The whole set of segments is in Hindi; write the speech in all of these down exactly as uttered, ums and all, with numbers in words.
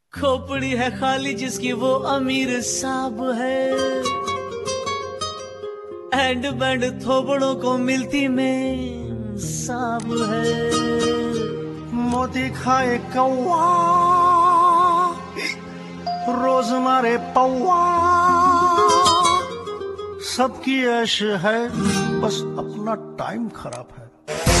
खोपड़ी है खाली जिसकी वो अमीर साब है। एंड बैंड थोबड़ों को मिलती में साब है। मोती खाए कौवा रोज मारे पौवा, सबकी ऐश है बस अपना टाइम खराब है।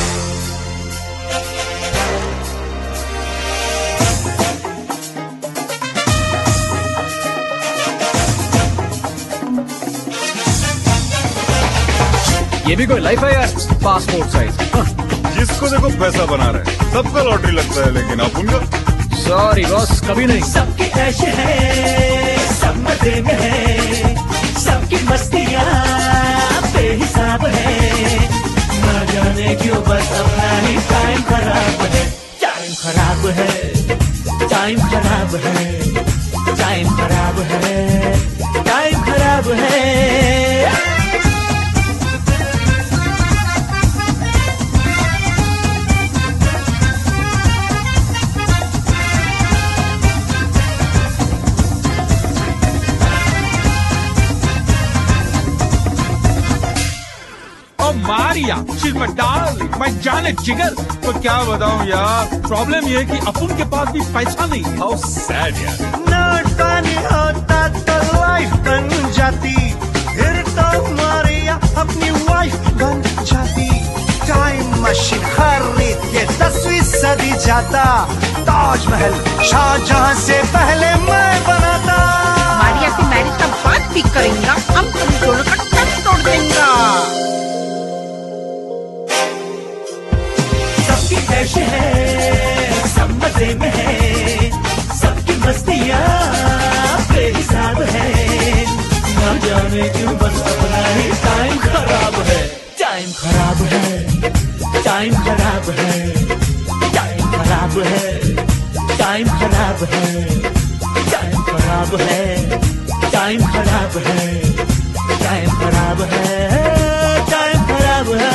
ये भी कोई लाइफ है यार, पासपोर्ट साइज। जिसको देखो पैसा बना रहे, सबका लॉटरी लगता है लेकिन आप उनका। सॉरी बॉस, कभी नहीं। सबकी ऐश है, सब मजे में है, सबकी मस्तियाँ बेहिसाब है। ना जाने क्यों बस अपना ही टाइम खराब है। टाइम खराब है, टाइम खराब है, टाइम खराब है, टाइम खराब है। Maria, she's my darling, my जाने जिगर। तो क्या बताऊं यार, प्रॉब्लम ये है कि अपन के पास भी पैसा नहीं। How sad यार। नोटा नहीं होता तो लाइफ बन जाती, फिर तो मारिया अपनी वाइफ बन जाती। टाइम मशीन खरीद के दसवीं सदी जाता, ताजमहल शाहजहां से पहले मैं बनाता। मारिया से मैरिज का बात भी करेंगे, हम तुम दोनों का टच तोड़ देंगे। ऐश है, सब मजे में है, सबकी मस्तियाँ बेहिसाब है। ना जाने क्यों बस अपना ही टाइम खराब है। टाइम खराब है, टाइम खराब है, टाइम खराब है, टाइम खराब है, टाइम खराब है, टाइम खराब है, टाइम खराब है, टाइम खराब है।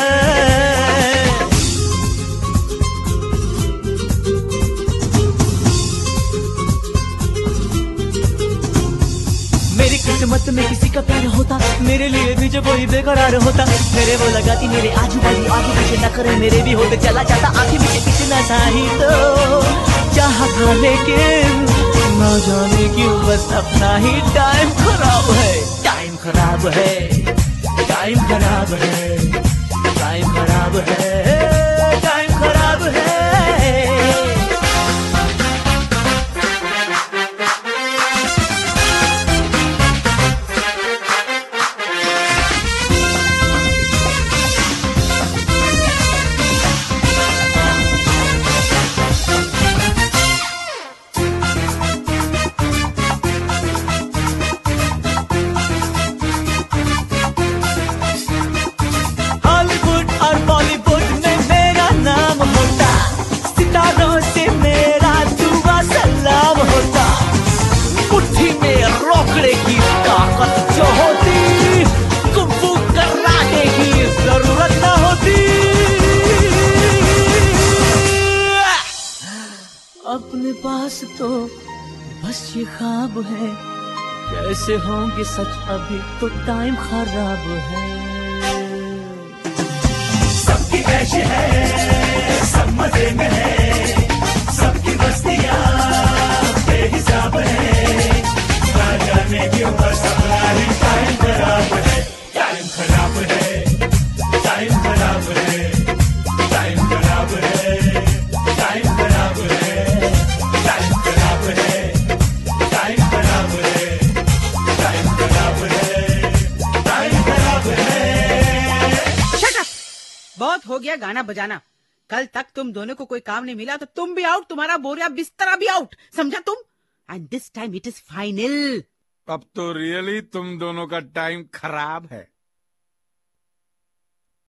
मेरी किस्मत में किसी का प्यार होता, मेरे लिए भी जो कोई बेकरार होता। मेरे वो लगाती मेरे आजू बाजू, आगे पीछे न करे मेरे भी होते चला जाता। आंखें पीछे कितना चाही तो चाह था लेकिन ना जाने क्यों बस अपना ही टाइम खराब है। टाइम खराब है, टाइम खराब है, टाइम खराब है, टाइम खराब है। की ताकत जो होती, कुंफू कराटे की जरूरत न होती। अपने पास तो बस ये ख्वाब है, कैसे होंगे सच अभी तो टाइम खराब है। सबकी ऐश है, सब मजे में है, सबकी मस्तियाँ बेहिसाब है। क्यों बस अपना ही टाइम खराब है। टाइम खराब है, टाइम खराब है, टाइम खराब है, टाइम खराब है, टाइम खराब है, टाइम खराब है, टाइम खराब है, टाइम खराब है। Shut up! बहुत हो गया गाना बजाना। कल तक तुम दोनों को कोई काम नहीं मिला तो तुम भी आउट, तुम्हारा बोरिया बिस्तरा भी आउट, समझा तुम? And this time it is final. अब तो रियली तुम दोनों का टाइम खराब है।